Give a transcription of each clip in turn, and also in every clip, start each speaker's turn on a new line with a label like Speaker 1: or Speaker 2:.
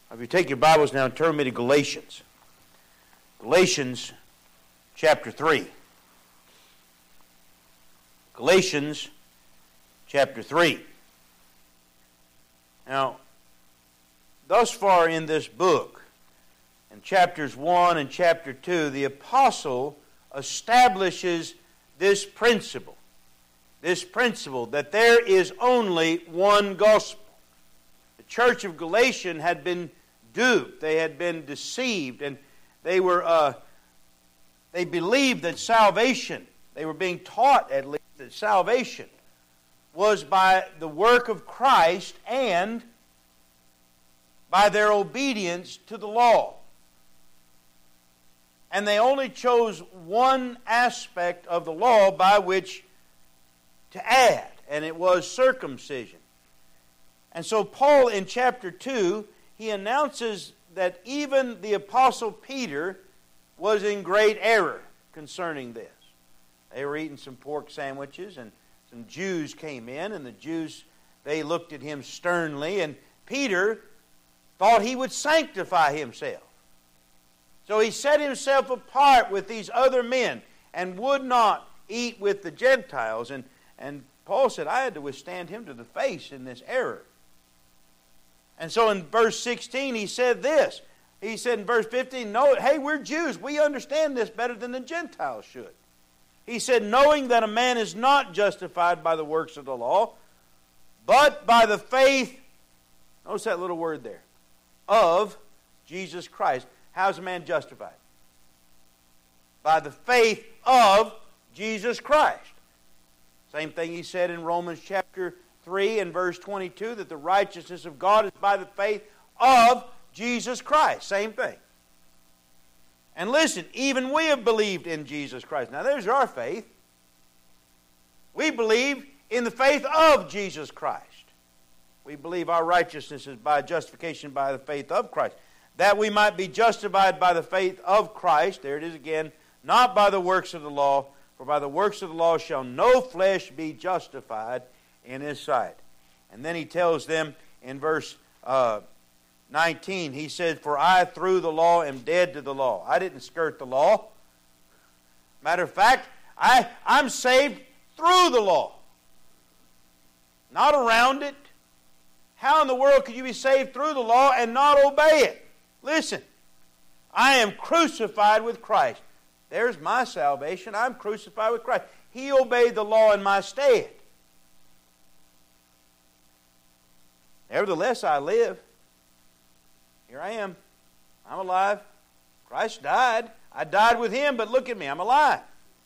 Speaker 1: If you take your Bibles now and turn me to Galatians. Galatians chapter 3. Galatians chapter 3. Now, thus far in this book, in chapters 1 and chapter 2, the apostle establishes this principle that there is only one gospel. The church of Galatia had been duped, they had been deceived, and they believed that salvation, they were being taught at least that salvation was by the work of Christ and by their obedience to the law. And they only chose one aspect of the law by which to add, and it was circumcision. And so Paul in chapter 2, he announces that even the Apostle Peter was in great error concerning this. They were eating some pork sandwiches, and some Jews came in, and the Jews, they looked at him sternly, and Peter thought he would sanctify himself. So he set himself apart with these other men and would not eat with the Gentiles. And Paul said, I had to withstand him to the face in this error. And so in verse 16 he said this. He said in verse 15, no, hey, we're Jews. We understand this better than the Gentiles should. He said, knowing that a man is not justified by the works of the law, but by the faith, notice that little word there, of Jesus Christ. How's a man justified? By the faith of Jesus Christ. Same thing he said in Romans chapter 3 and verse 22, that the righteousness of God is by the faith of Jesus Christ. Same thing. And listen, even we have believed in Jesus Christ. Now there's our faith. We believe in the faith of Jesus Christ. We believe our righteousness is by justification by the faith of Christ. That we might be justified by the faith of Christ, there it is again, not by the works of the law, for by the works of the law shall no flesh be justified in his sight. And then he tells them in verse 19, he said, for I through the law am dead to the law. I didn't skirt the law. Matter of fact, I'm saved through the law, not around it. How in the world could you be saved through the law and not obey it? Listen, I am crucified with Christ. There's my salvation. I'm crucified with Christ. He obeyed the law in my stead. Nevertheless, I live. Here I am. I'm alive. Christ died. I died with Him, but look at me. I'm alive.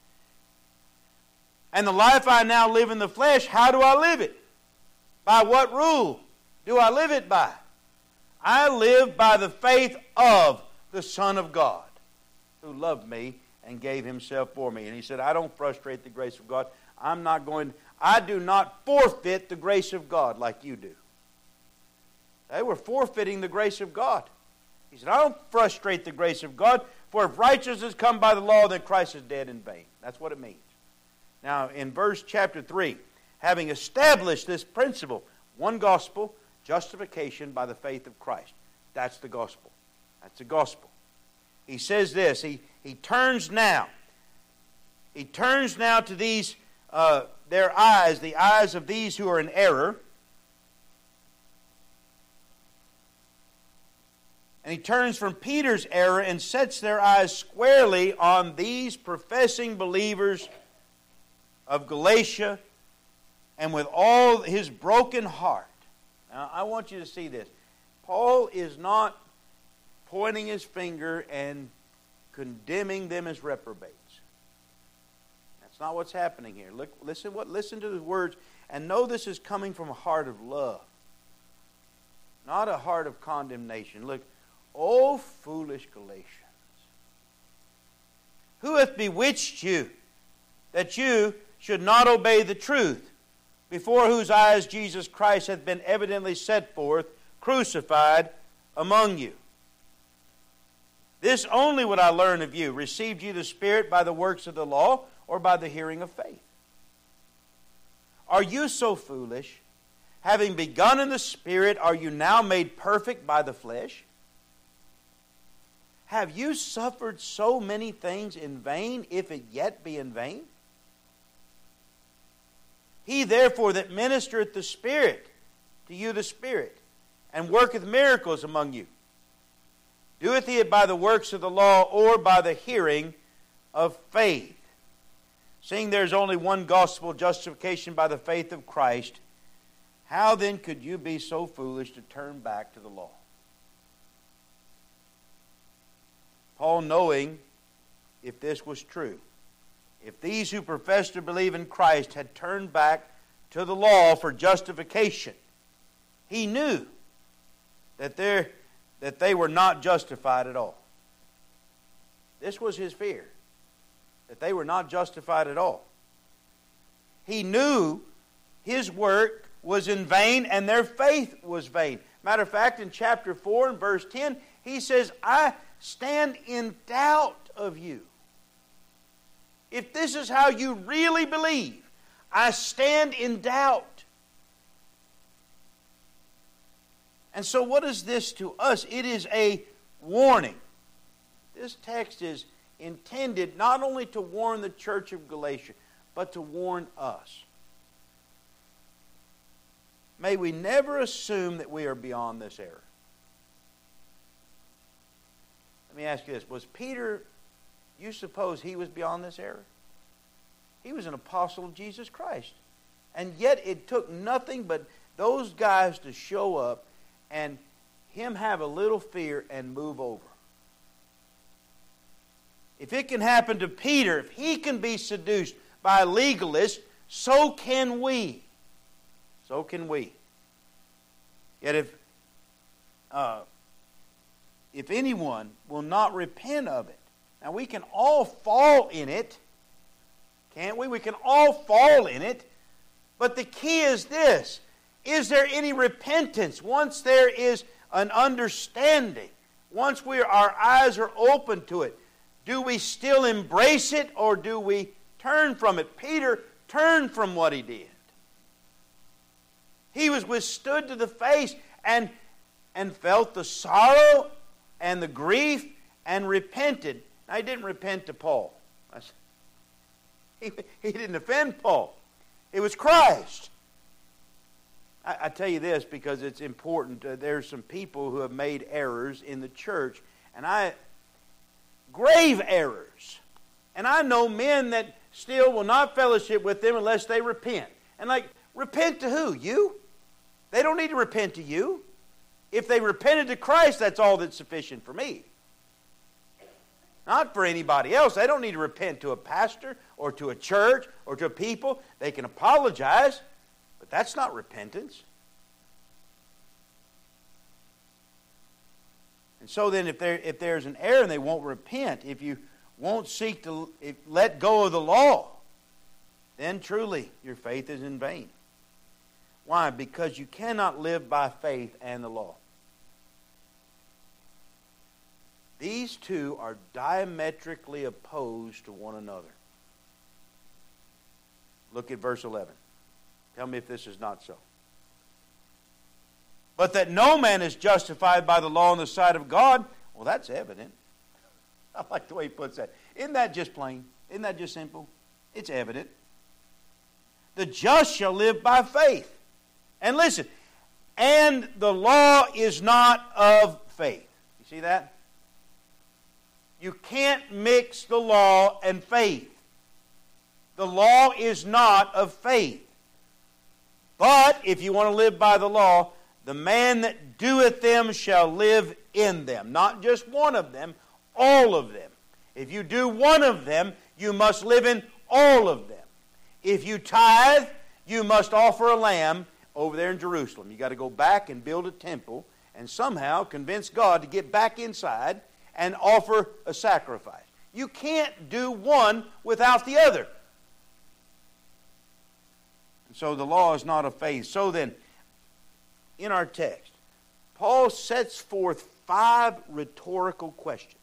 Speaker 1: And the life I now live in the flesh, how do I live it? By what rule do I live it by? I live by the faith of the Son of God, who loved me and gave Himself for me. And he said, I don't frustrate the grace of God. I do not forfeit the grace of God like you do. They were forfeiting the grace of God. He said, I don't frustrate the grace of God, for if righteousness come by the law, then Christ is dead in vain. That's what it means. Now, in verse chapter 3, having established this principle, one gospel, justification by the faith of Christ. That's the gospel. That's the gospel. He says this. He turns now. He turns now to these, their eyes, the eyes of these who are in error. And he turns from Peter's error and sets their eyes squarely on these professing believers of Galatia, and with all his broken heart. Now, I want you to see this. Paul is not pointing his finger and condemning them as reprobates. That's not what's happening here. Listen to the words, and know this is coming from a heart of love, not a heart of condemnation. Look, O foolish Galatians, who hath bewitched you, that you should not obey the truth, before whose eyes Jesus Christ hath been evidently set forth, crucified among you? This only would I learn of you. Received ye the Spirit by the works of the law, or by the hearing of faith? Are you so foolish? Having begun in the Spirit, are you now made perfect by the flesh? have you suffered so many things in vain, if it yet be in vain? He therefore that ministereth the Spirit, to you the Spirit, and worketh miracles among you, doeth he it by the works of the law, or by the hearing of faith? Seeing there is only one gospel, justification by the faith of Christ, how then could you be so foolish to turn back to the law? Paul, knowing if this was true, if these who profess to believe in Christ had turned back to the law for justification, he knew that they were not justified at all. This was his fear, that they were not justified at all. He knew his work was in vain and their faith was vain. Matter of fact, in chapter 4 and verse 10, he says, I stand in doubt of you. If this is how you really believe, I stand in doubt. And so what is this to us? It is a warning. This text is intended not only to warn the church of Galatia, but to warn us. May we never assume that we are beyond this error. Let me ask you this. Was Peter, you suppose he was beyond this error? He was an apostle of Jesus Christ. And yet it took nothing but those guys to show up and him have a little fear and move over. If it can happen to Peter, if he can be seduced by a legalist, so can we. So can we. Yet if anyone will not repent of it, now we can all fall in it, can't we? We can all fall in it, but the key is this. Is there any repentance? Once there is an understanding, once our eyes are open to it, do we still embrace it or do we turn from it? Peter turned from what he did. He was withstood to the face and felt the sorrow and the grief and repented. Now, he didn't repent to Paul. He didn't offend Paul. It was Christ. I tell you this because it's important. There's some people who have made errors in the church, and grave errors. And I know men that still will not fellowship with them unless they repent. And repent to who? You? They don't need to repent to you. If they repented to Christ, that's all that's sufficient for me. Not for anybody else. They don't need to repent to a pastor or to a church or to a people. They can apologize, but that's not repentance. And so then if there's an error and they won't repent, if you won't seek to let go of the law, then truly your faith is in vain. Why? Because you cannot live by faith and the law. These two are diametrically opposed to one another. Look at verse 11. Tell me if this is not so. But that no man is justified by the law in the sight of God, well, that's evident. I like the way he puts that. Isn't that just plain? Isn't that just simple? It's evident. The just shall live by faith. And listen, and the law is not of faith. You see that? You can't mix the law and faith. The law is not of faith. But if you want to live by the law, the man that doeth them shall live in them. Not just one of them, all of them. If you do one of them, you must live in all of them. If you tithe, you must offer a lamb over there in Jerusalem. You've got to go back and build a temple and somehow convince God to get back inside and offer a sacrifice. You can't do one without the other. And so the law is not of faith. So then, in our text, Paul sets forth 5 rhetorical questions.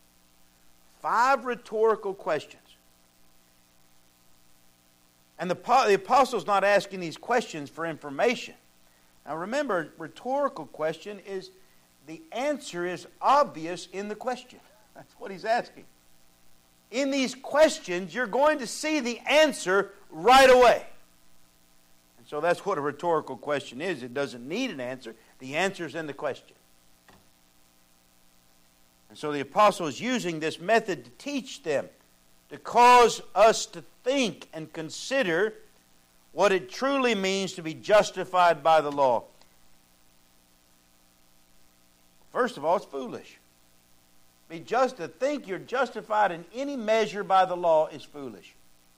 Speaker 1: 5 rhetorical questions. And the apostle's not asking these questions for information. Now remember, rhetorical question is, the answer is obvious in the question. That's what he's asking. In these questions, you're going to see the answer right away. And so that's what a rhetorical question is. It doesn't need an answer. The answer's in the question. And so the apostle is using this method to teach them, to cause us to think and consider what it truly means to be justified by the law. First of all, it's foolish. To think you're justified in any measure by the law is foolish.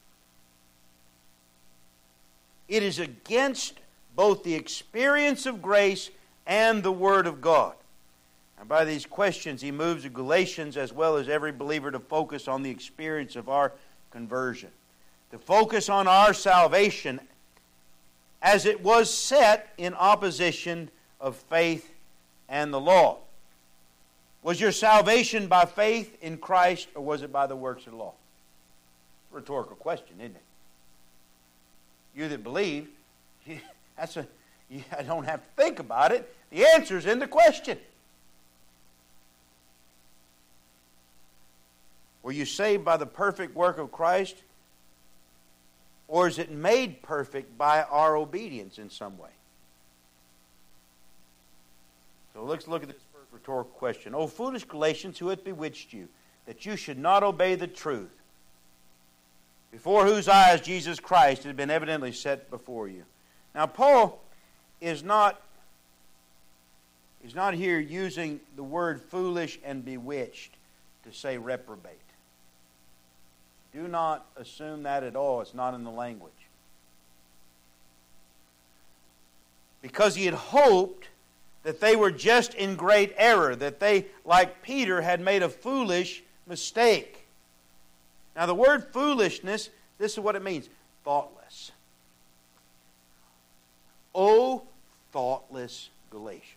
Speaker 1: It is against both the experience of grace and the Word of God. And by these questions, he moves the Galatians as well as every believer to focus on the experience of our conversion, to focus on our salvation as it was set in opposition of faith and the law. Was your salvation by faith in Christ, or was it by the works of the law? Rhetorical question, isn't it? You that believe, I don't have to think about it. The answer's in the question. Were you saved by the perfect work of Christ? Or is it made perfect by our obedience in some way? So let's look at this first rhetorical question. O foolish Galatians, who hath bewitched you, that you should not obey the truth, before whose eyes Jesus Christ had been evidently set before you. Now Paul is not here using the word foolish and bewitched to say reprobate. Do not assume that at all. It's not in the language. Because he had hoped that they were just in great error, that they, like Peter, had made a foolish mistake. Now the word foolishness, this is what it means. Thoughtless. O thoughtless Galatians.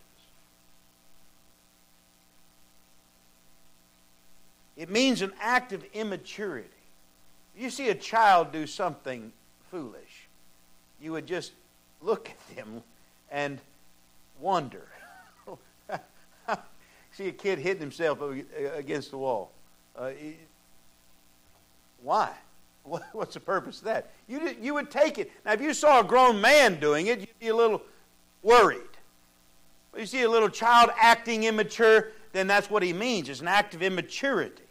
Speaker 1: It means an act of immaturity. If you see a child do something foolish, you would just look at them and wonder. See a kid hitting himself against the wall. Why? What's the purpose of that? You would take it. Now, if you saw a grown man doing it, you'd be a little worried. But you see a little child acting immature, then that's what he means. It's an act of immaturity.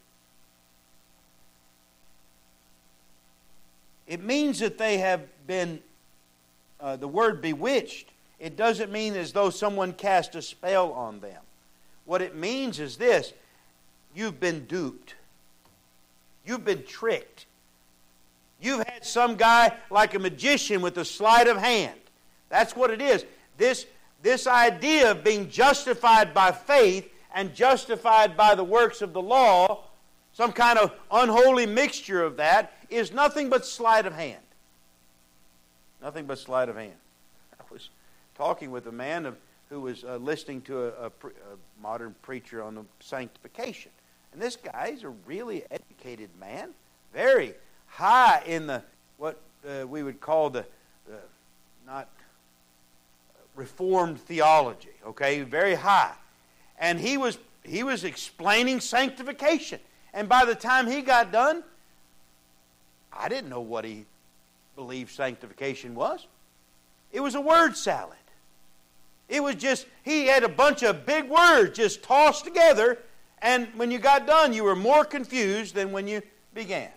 Speaker 1: It means that they have been, the word bewitched, it doesn't mean as though someone cast a spell on them. What it means is this: you've been duped. You've been tricked. You've had some guy like a magician with a sleight of hand. That's what it is. This idea of being justified by faith and justified by the works of the law, some kind of unholy mixture of that, is nothing but sleight of hand. Nothing but sleight of hand. I was talking with a man who was listening to a modern preacher on sanctification. And this guy is a really educated man, very high in the what we would call the not Reformed theology, okay, very high. And he was explaining sanctification. And by the time he got done, I didn't know what he believed sanctification was. It was a word salad. It was just, he had a bunch of big words just tossed together, and when you got done, you were more confused than when you began.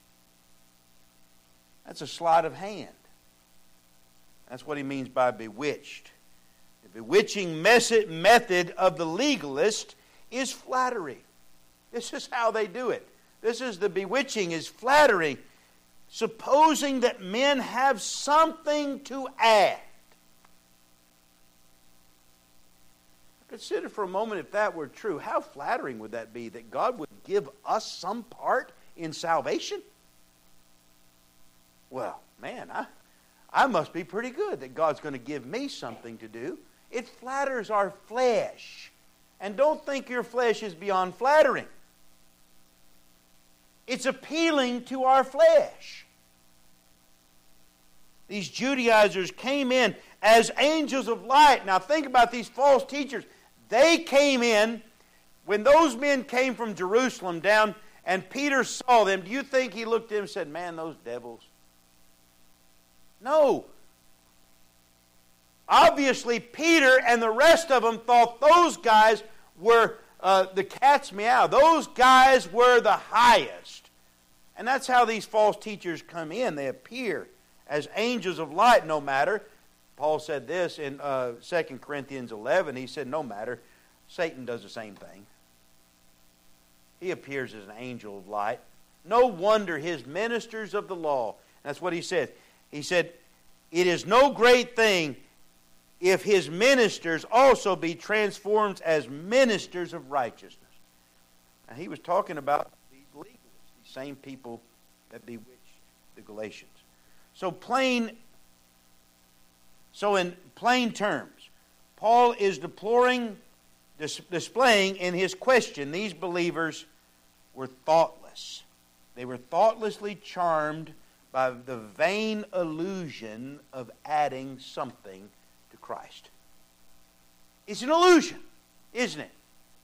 Speaker 1: That's a sleight of hand. That's what he means by bewitched. The bewitching method of the legalist is flattery. This is how they do it. This is the bewitching, is flattering, supposing that men have something to add. Consider for a moment, if that were true, how flattering would that be, that God would give us some part in salvation? Well, man, I must be pretty good that God's going to give me something to do. It flatters our flesh. And don't think your flesh is beyond flattering. It's appealing to our flesh. These Judaizers came in as angels of light. Now think about these false teachers. They came in When those men came from Jerusalem down and Peter saw them, do you think he looked at them and said, man, those devils? No. Obviously, Peter and the rest of them thought those guys were the cat's meow. Those guys were the highest. And that's how these false teachers come in. They appear as angels of light, no matter. Paul said this in 2 Corinthians 11. He said, no matter. Satan does the same thing. He appears as an angel of light. No wonder his ministers of the law. That's what he said. He said, it is no great thing if his ministers also be transformed as ministers of righteousness. And he was talking about these legalists, these same people that bewitched the Galatians. So in plain terms, Paul is displaying in his question, these believers were thoughtless. They were thoughtlessly charmed by the vain illusion of adding something to Christ. It's an illusion, isn't it?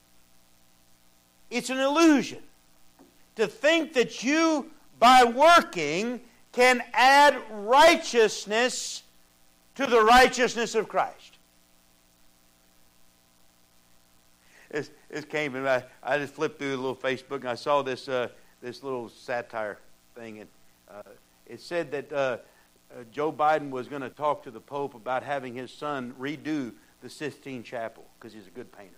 Speaker 1: It's an illusion to think that you, by working, can add righteousness to the righteousness of Christ. This came, and I just flipped through a little Facebook, and I saw this little satire thing, and it said that Joe Biden was going to talk to the Pope about having his son redo the Sistine Chapel because he's a good painter.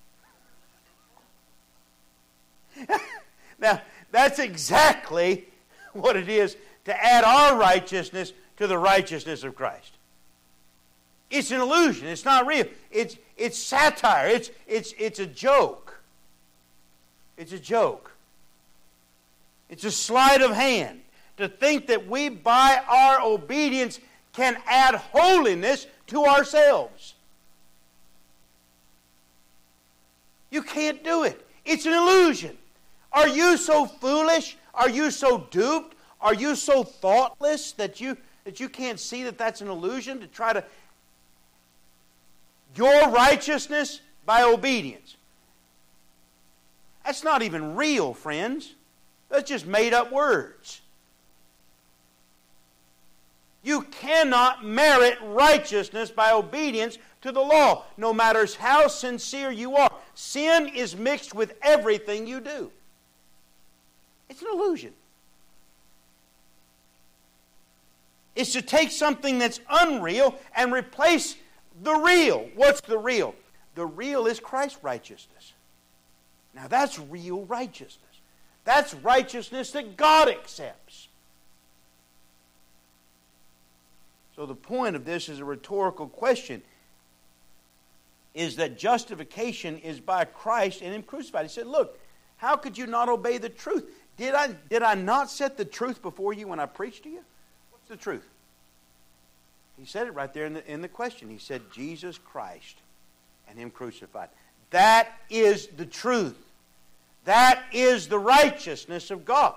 Speaker 1: Now, that's exactly what it is to add our righteousness to the righteousness of Christ. It's an illusion. It's not real. It's satire. It's a joke. It's a joke. It's a sleight of hand to think that we, by our obedience, can add holiness to ourselves. You can't do it. It's an illusion. Are you so foolish? Are you so duped? Are you so thoughtless that you can't see that that's an illusion to try to... Your righteousness by obedience. That's not even real, friends. That's just made up words. You cannot merit righteousness by obedience to the law, no matter how sincere you are. Sin is mixed with everything you do. It's an illusion. It's to take something that's unreal and replace the real. What's the real? The real is Christ's righteousness. Now that's real righteousness. That's righteousness that God accepts. So the point of this is a rhetorical question. Is that justification is by Christ and Him crucified. He said, look, how could you not obey the truth? Did I not set the truth before you when I preached to you? What's the truth? He said it right there in the question. He said, Jesus Christ and Him crucified. That is the truth. That is the righteousness of God.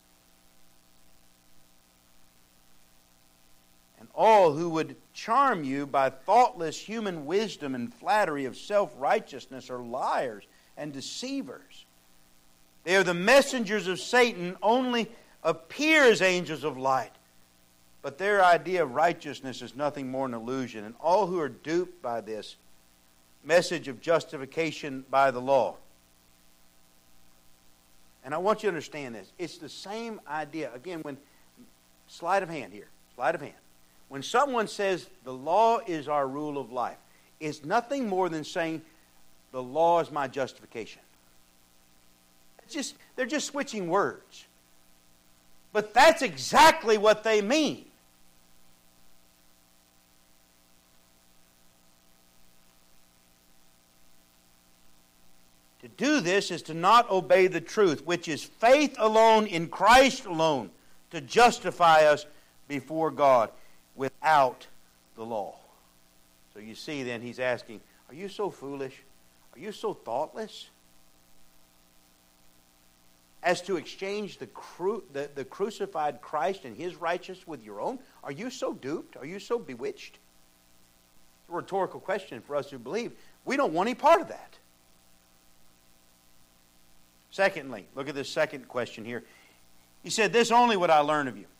Speaker 1: And all who would charm you by thoughtless human wisdom and flattery of self-righteousness are liars and deceivers. They are the messengers of Satan, only appear as angels of light. But their idea of righteousness is nothing more than an illusion. And all who are duped by this message of justification by the law. And I want you to understand this. It's the same idea. Again, sleight of hand here. Sleight of hand. When someone says the law is our rule of life, it's nothing more than saying the law is my justification. They're just switching words. But that's exactly what they mean. To do this is to not obey the truth, which is faith alone in Christ alone, to justify us before God without the law. So you see then, he's asking, are you so foolish? Are you so thoughtless as to exchange the crucified Christ and His righteousness with your own? Are you so duped? Are you so bewitched? It's a rhetorical question for us who believe. We don't want any part of that. Secondly, look at this second question here. He said, "This only would I learn of you.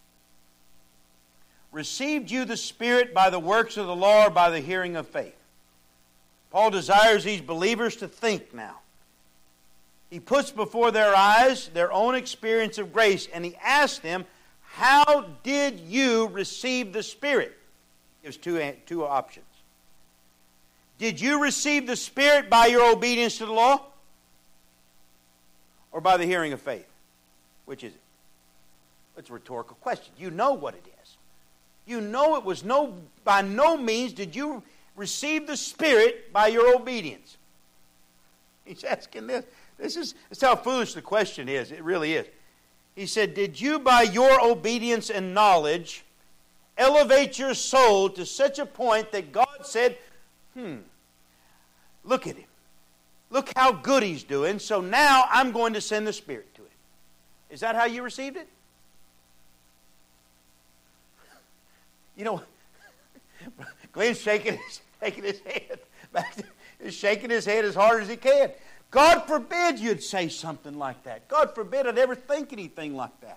Speaker 1: Received you the Spirit by the works of the law or by the hearing of faith?" Paul desires these believers to think now. He puts before their eyes their own experience of grace, and he asks them, "How did you receive the Spirit?" He gives two options. Did you receive the Spirit by your obedience to the law? Or by the hearing of faith? Which is it? It's a rhetorical question. You know what it is. You know it was by no means did you receive the Spirit by your obedience. He's asking this. This is how foolish the question is. It really is. He said, did you by your obedience and knowledge elevate your soul to such a point that God said, look at him. Look how good he's doing, so now I'm going to send the Spirit to him. Is that how you received it? You know, Glenn's shaking his head. He's shaking his head as hard as he can. God forbid you'd say something like that. God forbid I'd ever think anything like that.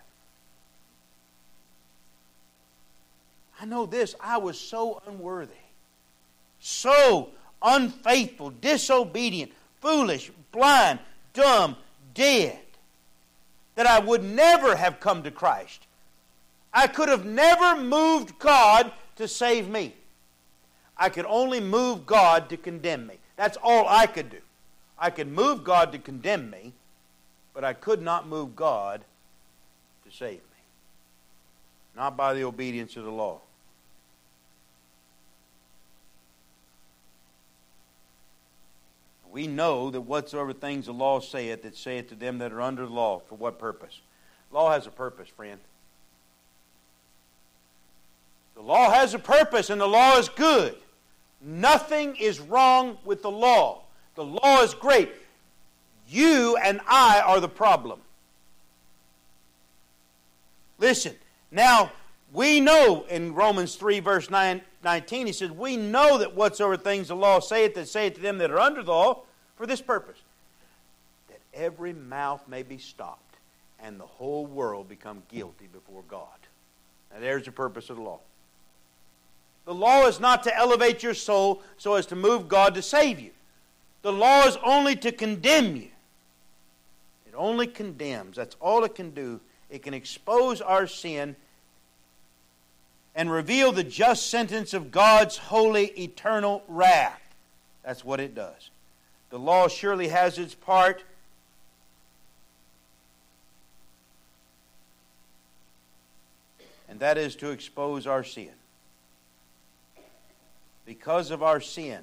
Speaker 1: I know this. I was so unworthy, so unfaithful, disobedient, foolish, blind, dumb, dead, that I would never have come to Christ. I could have never moved God to save me. I could only move God to condemn me. That's all I could do. I could move God to condemn me, but I could not move God to save me. Not by the obedience of the law. We know that whatsoever things the law saith, it saith to them that are under the law. For what purpose? Law has a purpose, friend. The law has a purpose, and the law is good. Nothing is wrong with the law. The law is great. You and I are the problem. Listen, now we know in Romans 3 verse 19, he says, we know that whatsoever things the law saith, that saith to them that are under the law, for this purpose, that every mouth may be stopped, and the whole world become guilty before God. Now there's the purpose of the law. The law is not to elevate your soul so as to move God to save you. The law is only to condemn you. It only condemns. That's all it can do. It can expose our sin and reveal the just sentence of God's holy, eternal wrath. That's what it does. The law surely has its part. And that is to expose our sin. Because of our sin,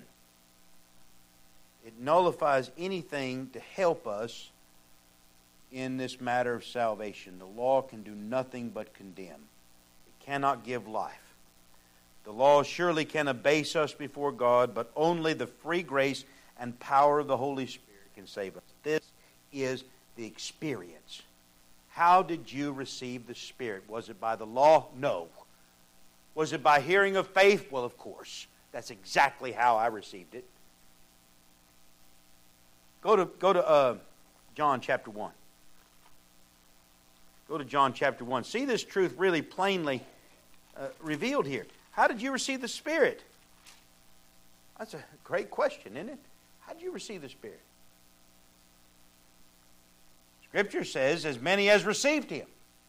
Speaker 1: it nullifies anything to help us in this matter of salvation. The law can do nothing but condemn. It cannot give life. The law surely can abase us before God, but only the free grace and power of the Holy Spirit can save us. This is the experience. How did you receive the Spirit? Was it by the law? No. Was it by hearing of faith? Well, of course. That's exactly how I received it. Go to John chapter 1. Go to John chapter 1. See this truth really plainly revealed here. How did you receive the Spirit? That's a great question, isn't it? How did you receive the Spirit? Scripture says, as many as received Him,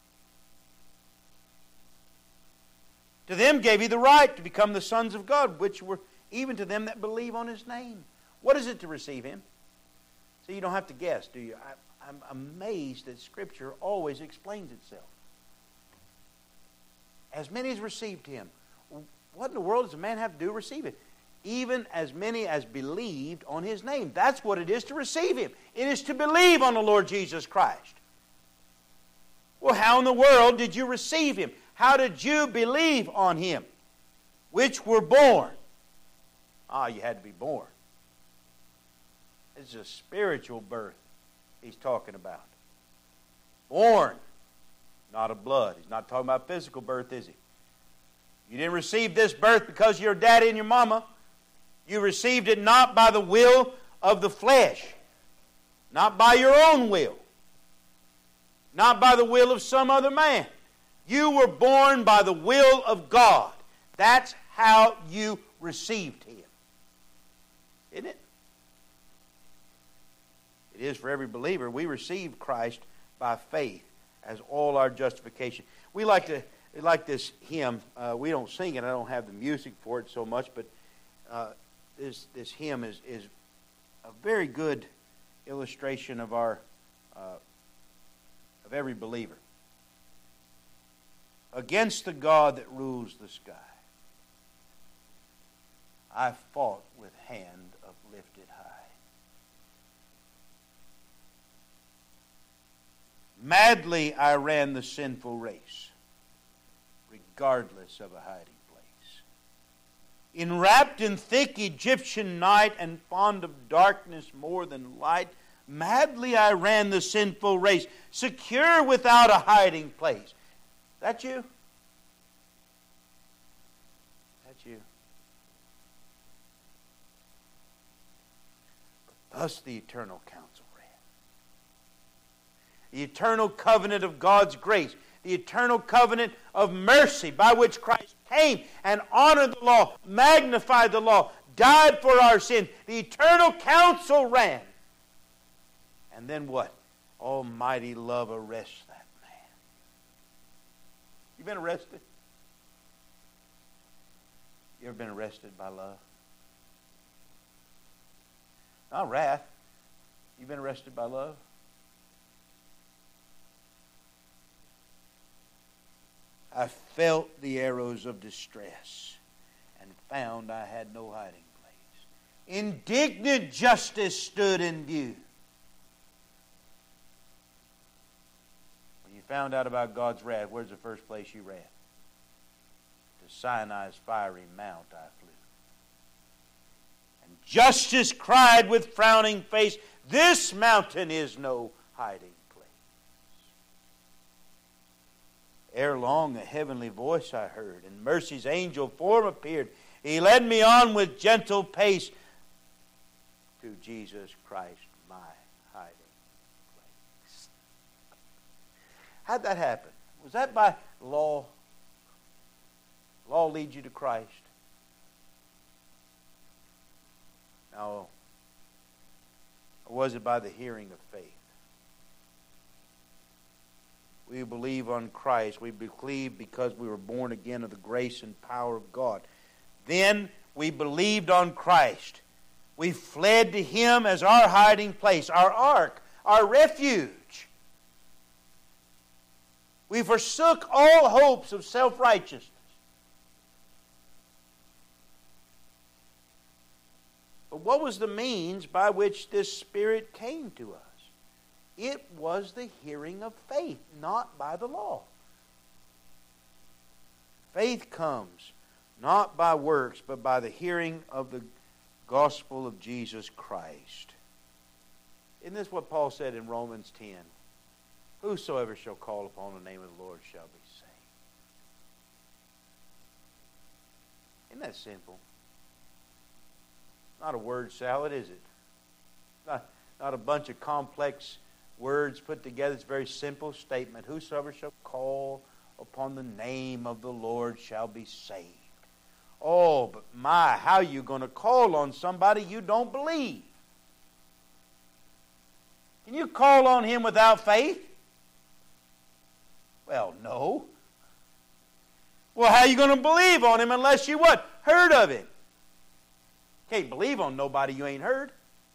Speaker 1: to them gave He the right to become the sons of God, which were even to them that believe on His name. What is it to receive Him? So you don't have to guess, do you? I'm amazed that Scripture always explains itself. As many as received Him. What in the world does a man have to do to receive it? Even as many as believed on His name. That's what it is to receive Him. It is to believe on the Lord Jesus Christ. Well, how in the world did you receive Him? How did you believe on Him? Which were born. You had to be born. It's a spiritual birth He's talking about. Born, not of blood. He's not talking about physical birth, is He? You didn't receive this birth because of your daddy and your mama. You received it not by the will of the flesh, Not by your own will. Not by the will of some other man. You were born by the will of God. That's how you received Him. Isn't it? It is for every believer. We receive Christ by faith as all our justification. We like this hymn. We don't sing it. I don't have the music for it so much, but this hymn is a very good illustration of every believer. Against the God that rules the sky, I fought with hand uplifted high. Madly I ran the sinful race, regardless of a hiding place. Enwrapped in thick Egyptian night and fond of darkness more than light, madly I ran the sinful race, secure without a hiding place. That you? That's you. But thus the eternal counsel ran. The eternal covenant of God's grace, the eternal covenant of mercy by which Christ came and honored the law, magnified the law, died for our sins. The eternal counsel ran. And then what? Almighty love arrests that man. You been arrested? You ever been arrested by love? Not wrath. You been arrested by love? I felt the arrows of distress and found I had no hiding place. Indignant justice stood in view. When you found out about God's wrath, where's the first place you ran? To Sinai's fiery mount I flew. And justice cried with frowning face, this mountain is no hiding place. Ere long a heavenly voice I heard, and mercy's angel form appeared. He led me on with gentle pace to Jesus Christ, my hiding place. How'd that happen? Was that by law? Law leads you to Christ? No. Or was it by the hearing of faith? We believe on Christ. We believe because we were born again of the grace and power of God. Then we believed on Christ. We fled to Him as our hiding place, our ark, our refuge. We forsook all hopes of self-righteousness. But what was the means by which this Spirit came to us? It was the hearing of faith, not by the law. Faith comes not by works, but by the hearing of the gospel of Jesus Christ. Isn't this what Paul said in Romans 10? Whosoever shall call upon the name of the Lord shall be saved. Isn't that simple? Not a word salad, is it? Not a bunch of complex words put together. It's a very simple statement. Whosoever shall call upon the name of the Lord shall be saved. Oh, but my, how are you going to call on somebody you don't believe? Can you call on Him without faith? Well, no. Well, how are you going to believe on Him unless you what? Heard of Him. Can't believe on nobody you ain't heard.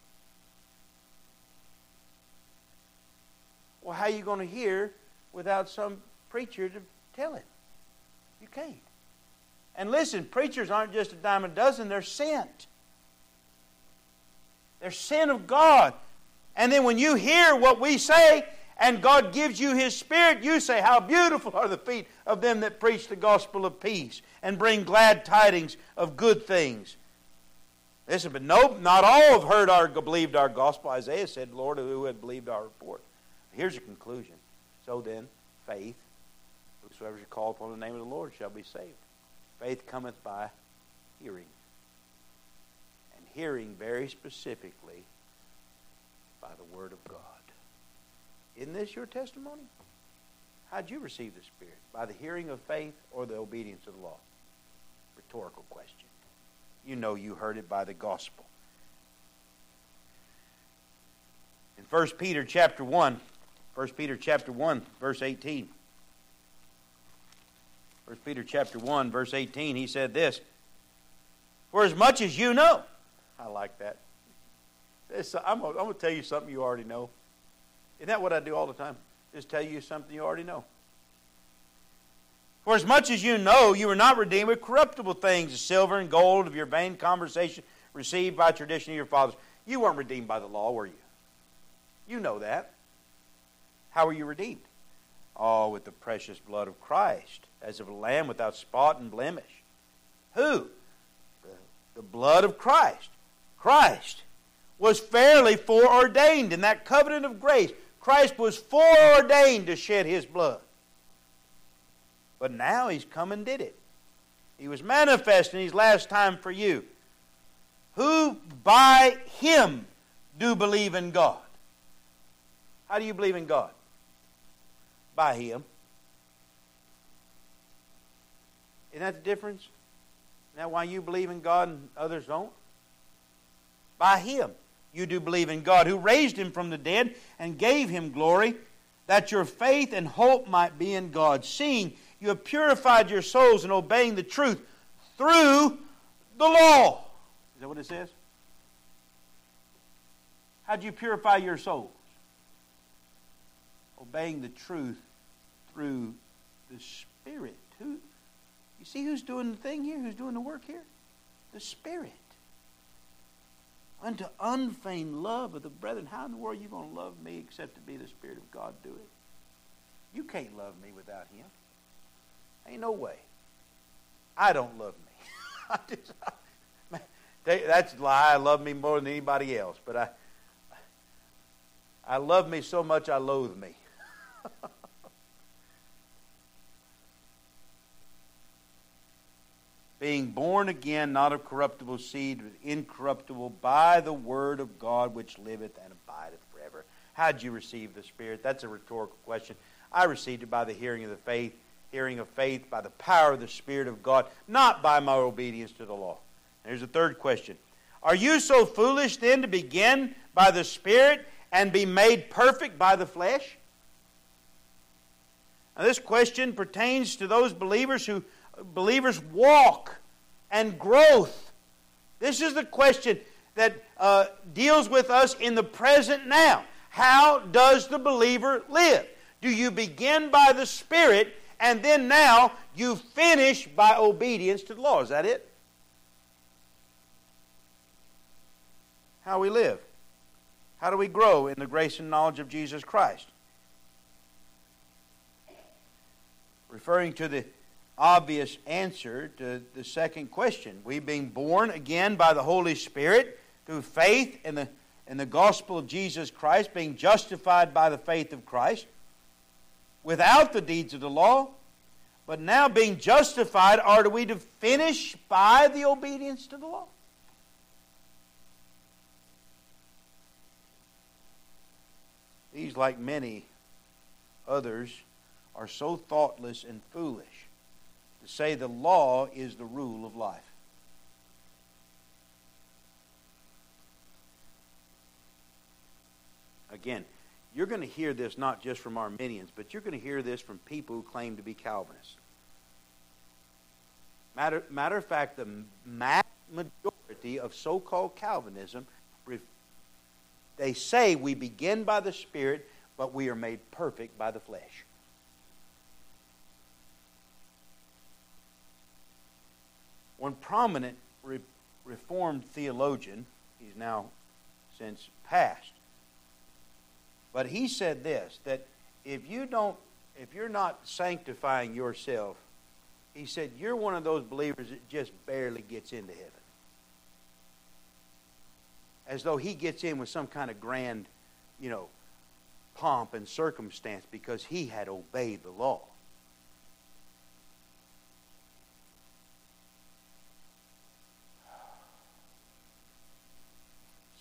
Speaker 1: Well, how are you going to hear without some preacher to tell it? You can't. And listen, preachers aren't just a dime a dozen, they're sent. They're sent of God. And then when you hear what we say, and God gives you His Spirit, you say, how beautiful are the feet of them that preach the gospel of peace and bring glad tidings of good things. Listen, but no, not all have heard or believed our gospel. Isaiah said, Lord, who had believed our report? Here's a conclusion. So then, faith, whosoever shall call upon the name of the Lord shall be saved. Faith cometh by hearing. And hearing very specifically by the the Word of God. Isn't this your testimony? How'd you receive the Spirit? By the hearing of faith or the obedience of the law? Rhetorical question. You know you heard it by the gospel. In 1 Peter chapter 1, verse 18. 1 Peter chapter 1, verse 18, he said this, "For as much as you know," I like that. I'm going to tell you something you already know. Isn't that what I do all the time? Just tell you something you already know. "For as much as you know, you were not redeemed with corruptible things, the silver and gold of your vain conversation received by tradition of your fathers." You weren't redeemed by the law, were you? You know that. How were you redeemed? Oh, with the precious blood of Christ, as of a lamb without spot and blemish. Who? The blood of Christ. Christ was fairly foreordained in that covenant of grace. Christ was foreordained to shed His blood. But now He's come and did it. He was manifest in His last time for you, who by Him do believe in God. How do you believe in God? By Him. Isn't that the difference? Isn't that why you believe in God and others don't? By Him you do believe in God, who raised Him from the dead and gave Him glory, that your faith and hope might be in God, seeing you have purified your souls in obeying the truth through the law. Is that what it says? How do you purify your souls? Obeying the truth through the Spirit. You see who's doing the thing here? Who's doing the work here? The Spirit. Unto unfeigned love of the brethren. How in the world are you going to love me except to be the Spirit of God do it? You can't love me without Him. Ain't no way. I don't love me. That's a lie. I love me more than anybody else. But I love me so much I loathe me. Being born again, not of corruptible seed, but incorruptible, by the word of God, which liveth and abideth forever. How did you receive the Spirit? That's a rhetorical question. I received it by the hearing of faith, by the power of the Spirit of God, not by my obedience to the law. Here's a third question. Are you so foolish then to begin by the Spirit and be made perfect by the flesh? Now, this question pertains to those believers walk and growth. This is the question that deals with us in the present now. How does the believer live? Do you begin by the Spirit and then now you finish by obedience to the law? Is that it? How we live? How do we grow in the grace and knowledge of Jesus Christ? Referring to the obvious answer to the second question. We being born again by the Holy Spirit through faith in the gospel of Jesus Christ, being justified by the faith of Christ without the deeds of the law, but now being justified, are we to finish by the obedience to the law? These, like many others, are so thoughtless and foolish to say the law is the rule of life. Again, you're going to hear this not just from Arminians, but you're going to hear this from people who claim to be Calvinists. Matter of fact, the majority of so-called Calvinism, they say we begin by the Spirit, but we are made perfect by the flesh. One prominent Reformed theologian, he's now since passed, but he said this, that if you're not sanctifying yourself, he said, you're one of those believers that just barely gets into heaven. As though he gets in with some kind of grand, pomp and circumstance because he had obeyed the law.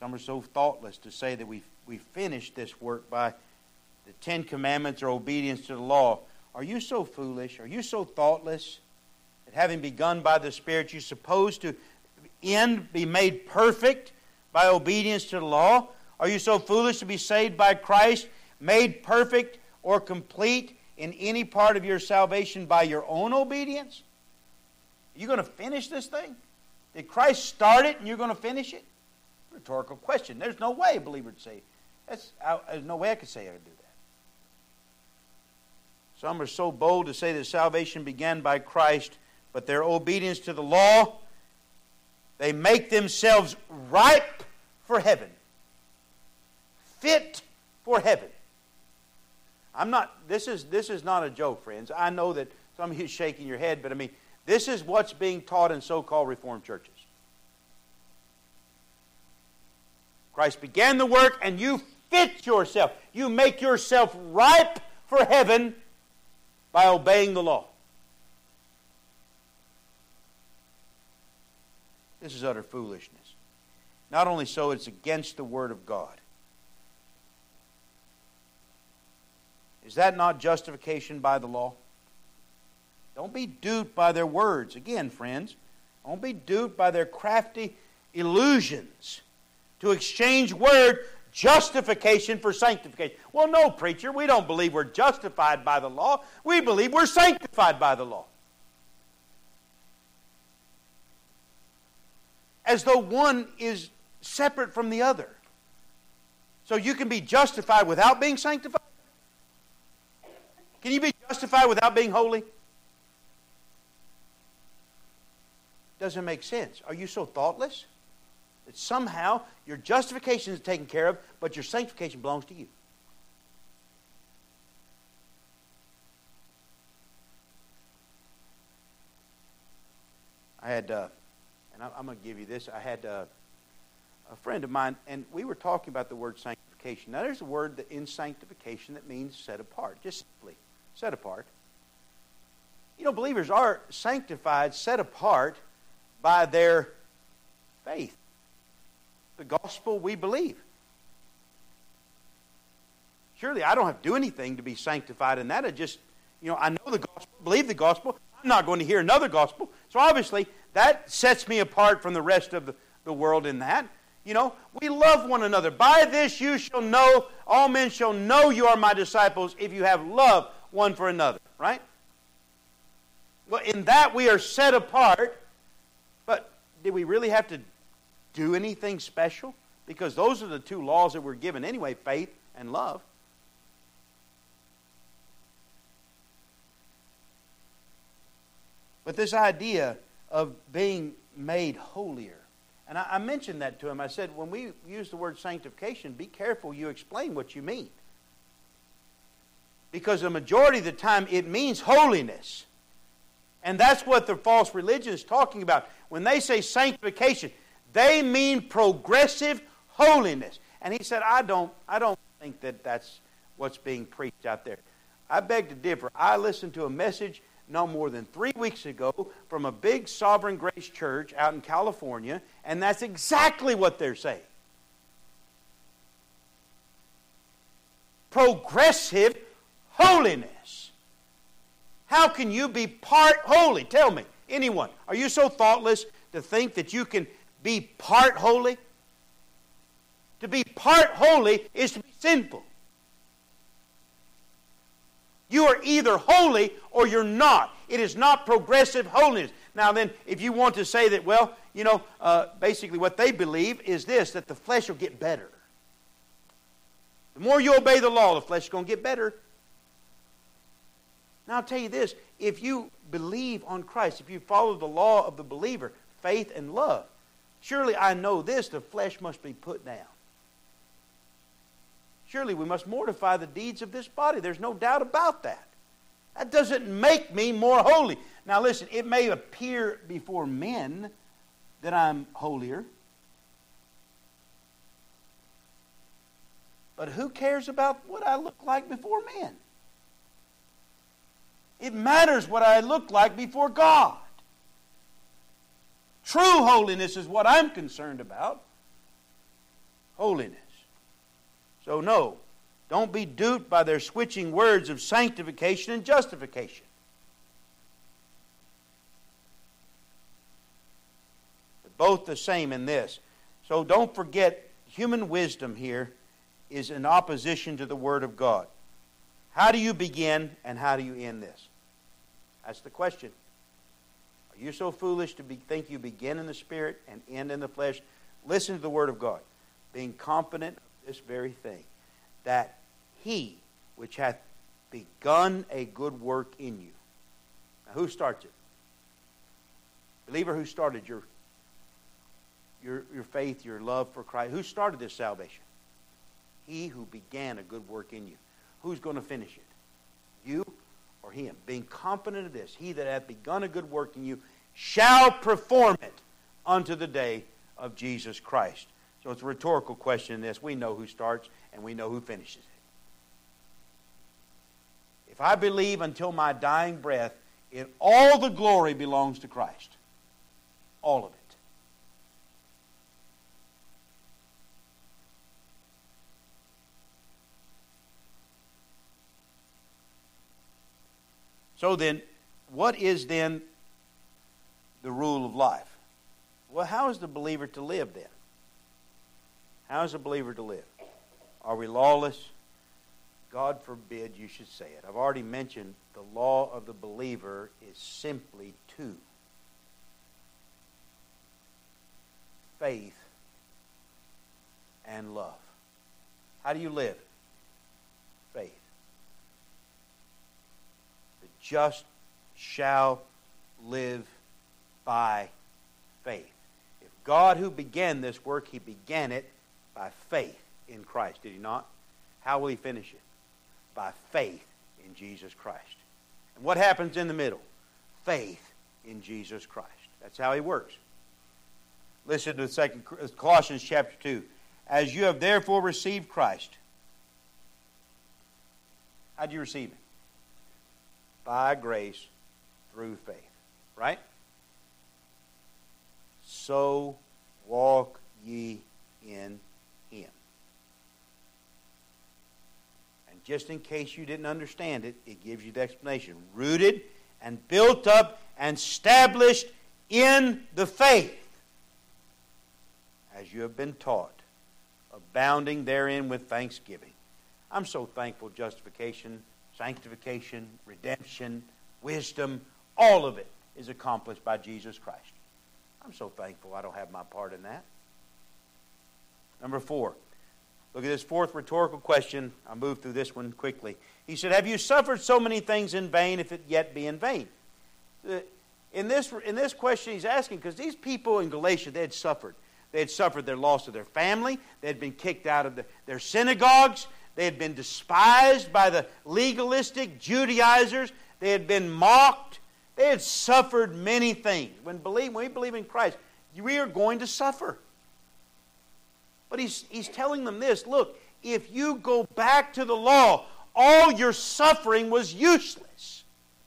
Speaker 1: Some are so thoughtless to say that we finished this work by the 10 Commandments or obedience to the law. Are you so foolish? Are you so thoughtless that having begun by the Spirit, you're supposed to be made perfect by obedience to the law? Are you so foolish to be saved by Christ, made perfect or complete in any part of your salvation by your own obedience? Are you going to finish this thing? Did Christ start it and you're going to finish it? Rhetorical question. There's no way a believer would say that. There's no way I could say I would do that. Some are so bold to say that salvation began by Christ, but their obedience to the law, they make themselves ripe for heaven. Fit for heaven. This is not a joke, friends. I know that some of you are shaking your head, but I mean, this is what's being taught in so-called Reformed churches. Christ began the work and you fit yourself. You make yourself ripe for heaven by obeying the law. This is utter foolishness. Not only so, it's against the Word of God. Is that not justification by the law? Don't be duped by their words. Again, friends, don't be duped by their crafty illusions to exchange word justification for sanctification. Well, no, preacher, we don't believe we're justified by the law. We believe we're sanctified by the law. As though one is separate from the other. So you can be justified without being sanctified? Can you be justified without being holy? Doesn't make sense. Are you so thoughtless that somehow your justification is taken care of, but your sanctification belongs to you? I had, and I'm going to give you this, I had a friend of mine, and we were talking about the word sanctification. Now, there's a word in sanctification that means set apart, just simply set apart. You know, believers are sanctified, set apart by their faith. The gospel we believe. Surely I don't have to do anything to be sanctified in that. I just, I know the gospel, believe the gospel. I'm not going to hear another gospel. So obviously that sets me apart from the rest of the world in that. We love one another. By this you shall know, all men shall know you are my disciples if you have love one for another. Right? Well, in that we are set apart. But did we really have to do anything special? Because those are the two laws that we're given anyway, faith and love. But this idea of being made holier, and I mentioned that to him. I said, when we use the word sanctification, be careful you explain what you mean. Because the majority of the time it means holiness. And that's what the false religion is talking about. When they say sanctification, they mean progressive holiness. And he said, I don't think that that's what's being preached out there. I beg to differ. I listened to a message no more than 3 weeks ago from a big Sovereign Grace church out in California, and that's exactly what they're saying. Progressive holiness. How can you be part holy? Tell me, anyone. Are you so thoughtless to think that you can be part holy? To be part holy is to be sinful. You are either holy or you're not. It is not progressive holiness. Now then, if you want to say that, well, basically what they believe is this, that the flesh will get better. The more you obey the law, the flesh is going to get better. Now I'll tell you this, if you believe on Christ, if you follow the law of the believer, faith and love, surely I know this, the flesh must be put down. Surely we must mortify the deeds of this body. There's no doubt about that. That doesn't make me more holy. Now listen, it may appear before men that I'm holier. But who cares about what I look like before men? It matters what I look like before God. True holiness is what I'm concerned about. holiness. So no, don't be duped by their switching words of sanctification and justification. They're both the same in this. So don't forget, human wisdom here is in opposition to the Word of God. How do you begin and how do you end this? That's the question. Are you so foolish to think you begin in the Spirit and end in the flesh? Listen to the Word of God. Being confident of this very thing, that He which hath begun a good work in you. Now, who starts it? Believer, who started your faith, your love for Christ? Who started this salvation? He who began a good work in you. Who's going to finish it? You or Him? Being confident of this, He that hath begun a good work in you shall perform it unto the day of Jesus Christ. So it's a rhetorical question in this. We know who starts and we know who finishes it. If I believe until my dying breath, all the glory belongs to Christ. All of it. So then, what is then the rule of life? Well, how is the believer to live then? How is a believer to live? Are we lawless? God forbid you should say it. I've already mentioned the law of the believer is simply two. Faith and love. How do you live? Faith. The just shall live by faith. If God who began this work, He began it by faith in Christ, did He not? How will He finish it? By faith in Jesus Christ. And what happens in the middle? Faith in Jesus Christ. That's how He works. Listen to Colossians chapter 2. As you have therefore received Christ. How did you receive Him? By grace through faith. Right? So walk ye in Him. And just in case you didn't understand it, it gives you the explanation. Rooted and built up and established in the faith, as you have been taught, abounding therein with thanksgiving. I'm so thankful justification, sanctification, redemption, wisdom, all of it is accomplished by Jesus Christ. I'm so thankful I don't have my part in that. Number 4. Look at this fourth rhetorical question. I'll move through this one quickly. He said, have you suffered so many things in vain if it yet be in vain? In this question he's asking, because these people in Galatia, they had suffered. They had suffered their loss of their family. They had been kicked out of their synagogues. They had been despised by the legalistic Judaizers. They had been mocked. They had suffered many things. When we believe in Christ, we are going to suffer. But he's telling them this. Look, if you go back to the law, all your suffering was useless.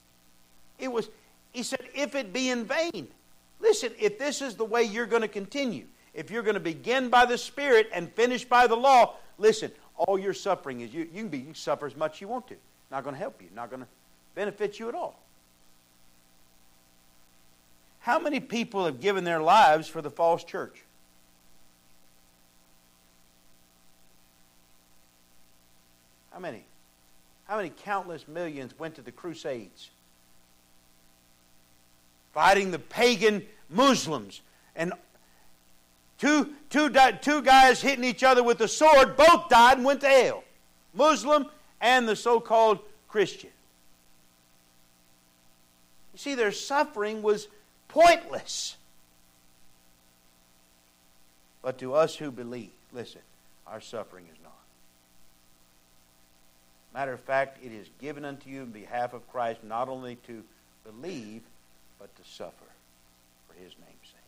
Speaker 1: He said, if it be in vain. Listen, if this is the way you're going to continue, if you're going to begin by the Spirit and finish by the law, listen, all your suffering is, you can suffer as much as you want to. Not going to help you. Not going to benefit you at all. How many people have given their lives for the false church? How many? How many countless millions went to the Crusades? Fighting the pagan Muslims. And two guys hitting each other with a sword, both died and went to hell. Muslim and the so-called Christian. You see, their suffering was pointless. But to us who believe, listen, our suffering is not. Matter of fact, it is given unto you in behalf of Christ not only to believe, but to suffer for His name's sake.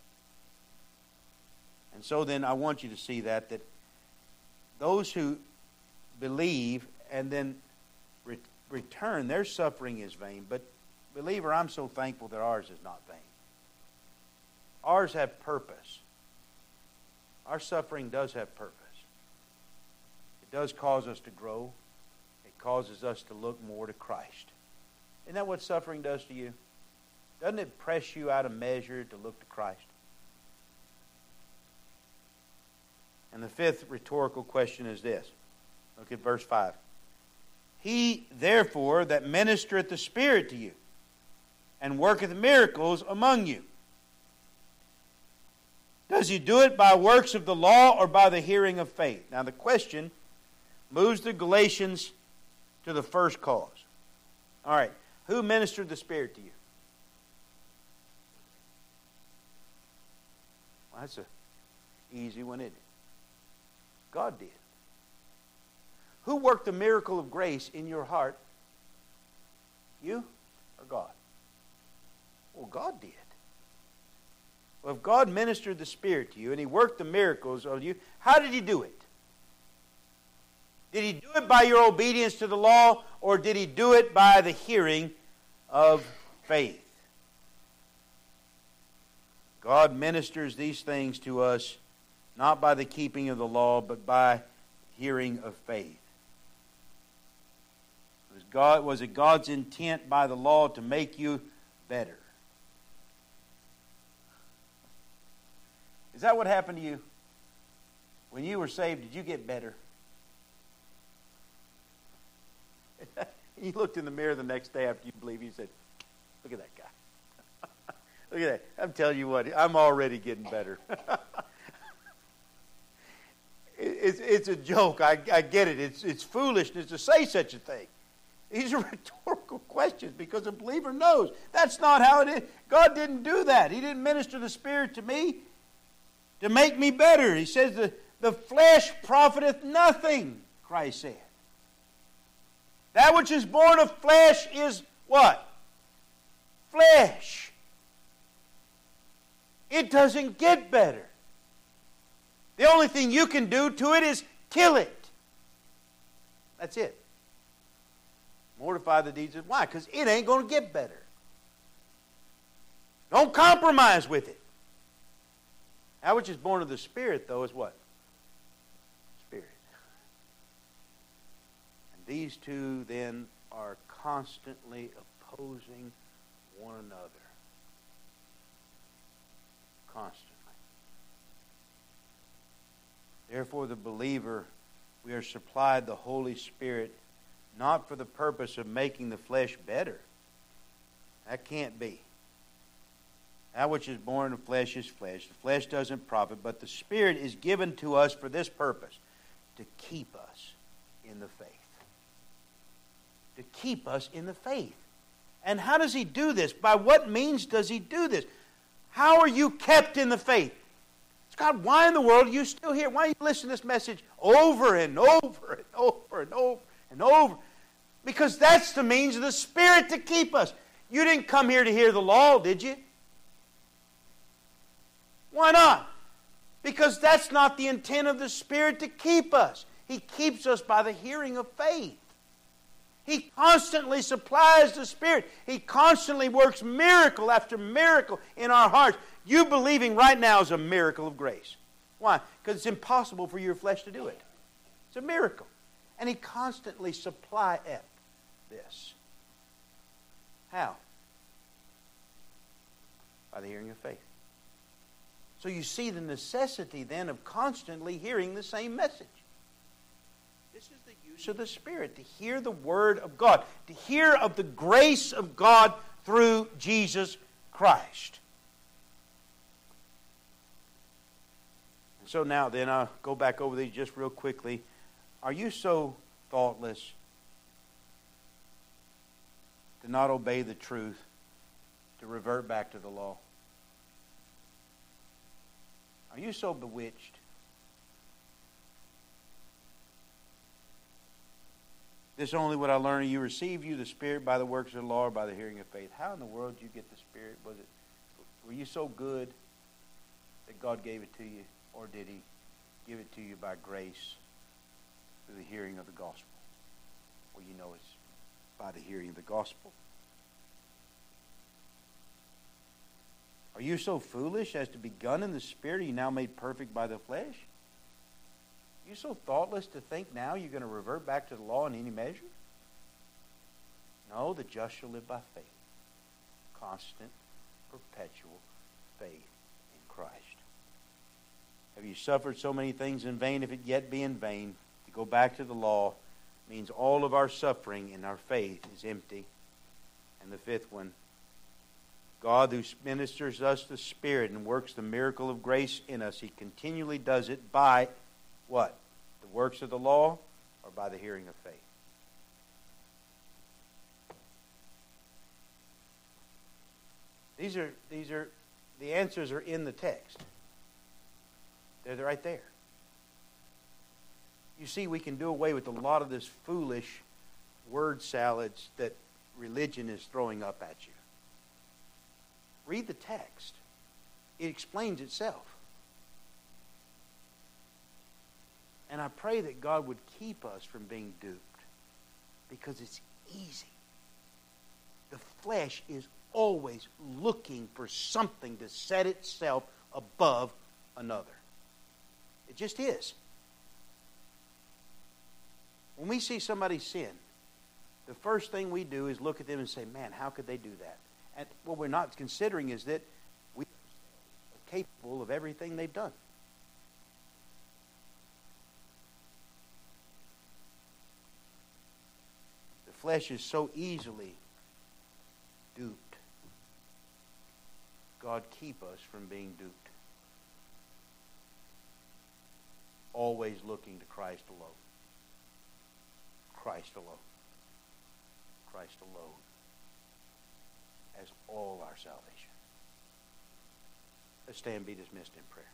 Speaker 1: And so then I want you to see that those who believe and then return, their suffering is vain. But believer, I'm so thankful that ours is not vain. Ours have purpose. Our suffering does have purpose. does cause us to grow. It causes us to look more to Christ. Isn't that what suffering does to you? Doesn't it press you out of measure to look to Christ? And the fifth rhetorical question is this. Look at verse 5. He, therefore, that ministereth the Spirit to you, and worketh miracles among you, does he do it by works of the law or by the hearing of faith? Now the question moves the Galatians to the first cause. All right, who ministered the Spirit to you? Well, that's an easy one, isn't it? God did. Who worked the miracle of grace in your heart? You or God? Well, God did. Well, if God ministered the Spirit to you and He worked the miracles on you, how did He do it? Did He do it by your obedience to the law, or did He do it by the hearing of faith? God ministers these things to us not by the keeping of the law, but by hearing of faith. Was it God's intent by the law to make you better? Is that what happened to you? When you were saved, did you get better? You looked in the mirror the next day after you believed, you said, look at that guy. Look at that. I'm telling you what, I'm already getting better. It's a joke. I get it. It's foolishness to say such a thing. These are rhetorical questions because a believer knows that's not how it is. God didn't do that. He didn't minister the Spirit to me to make me better. He says the flesh profiteth nothing, Christ said. That which is born of flesh is what? Flesh. It doesn't get better. The only thing you can do to it is kill it. That's it. Mortify the deeds of... Why? Because it ain't going to get better. Don't compromise with it. That which is born of the Spirit, though, is what? Spirit. And these two, then, are constantly opposing one another. Constantly. Therefore, the believer, we are supplied the Holy Spirit not for the purpose of making the flesh better. That can't be. That which is born of flesh is flesh. The flesh doesn't profit, but the Spirit is given to us for this purpose, to keep us in the faith. To keep us in the faith. And how does He do this? By what means does He do this? How are you kept in the faith? God, why in the world are you still here? Why are you listening to this message over and over and over and over and over? Because that's the means of the Spirit to keep us. You didn't come here to hear the law, did you? Why not? Because that's not the intent of the Spirit to keep us. He keeps us by the hearing of faith. He constantly supplies the Spirit. He constantly works miracle after miracle in our hearts. You believing right now is a miracle of grace. Why? Because it's impossible for your flesh to do it. It's a miracle. And He constantly supplieth this. How? By the hearing of faith. So you see the necessity then of constantly hearing the same message. This is the use of the Spirit, to hear the Word of God, to hear of the grace of God through Jesus Christ. And so now then, I'll go back over these just real quickly. Are you so thoughtless to not obey the truth, to revert back to the law? Are you so bewitched? This only what I learned, you receive you the Spirit by the works of the law or by the hearing of faith. How in the world did you get the Spirit? Were you so good that God gave it to you? Or did He give it to you by grace through the hearing of the gospel? Well, you know it's by the hearing of the gospel. Are you so foolish as to be begun in the Spirit? Are you now made perfect by the flesh? You so thoughtless to think now you're going to revert back to the law in any measure? No, the just shall live by faith. Constant, perpetual faith in Christ. Have you suffered so many things in vain, if it yet be in vain? To go back to the law means all of our suffering in our faith is empty. And the fifth one, God who ministers us the Spirit and works the miracle of grace in us, He continually does it by what? The works of the law or by the hearing of faith? The answers are in the text. They're right there. You see, we can do away with a lot of this foolish word salads that religion is throwing up at you. Read the text. It explains itself. And I pray that God would keep us from being duped, because it's easy. The flesh is always looking for something to set itself above another. It just is. When we see somebody sin, the first thing we do is look at them and say, man, how could they do that? And what we're not considering is that we are capable of everything they've done. The flesh is so easily duped. God, keep us from being duped. Always looking to Christ alone. Christ alone. Christ alone as all our salvation. Let's stand and be dismissed in prayer.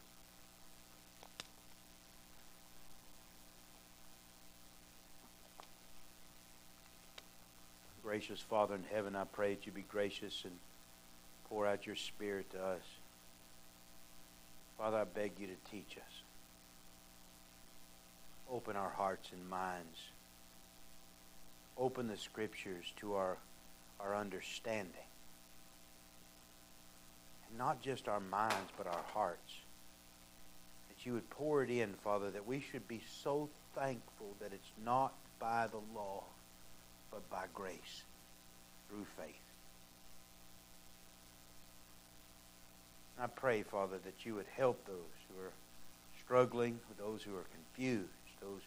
Speaker 1: Gracious Father in heaven, I pray that you be gracious and pour out your Spirit to us. Father, I beg you to teach us. Open our hearts and minds. Open the Scriptures to our understanding. And not just our minds, but our hearts. That you would pour it in, Father, that we should be so thankful that it's not by the law, but by grace, through faith. I pray, Father, that you would help those who are struggling, those who are confused, those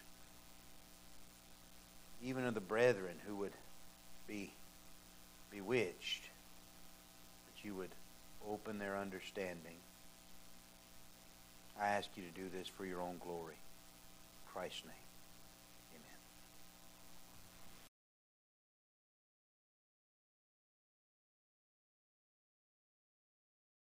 Speaker 1: even of the brethren who would be bewitched, that you would open their understanding. I ask you to do this for your own glory. In Christ's name.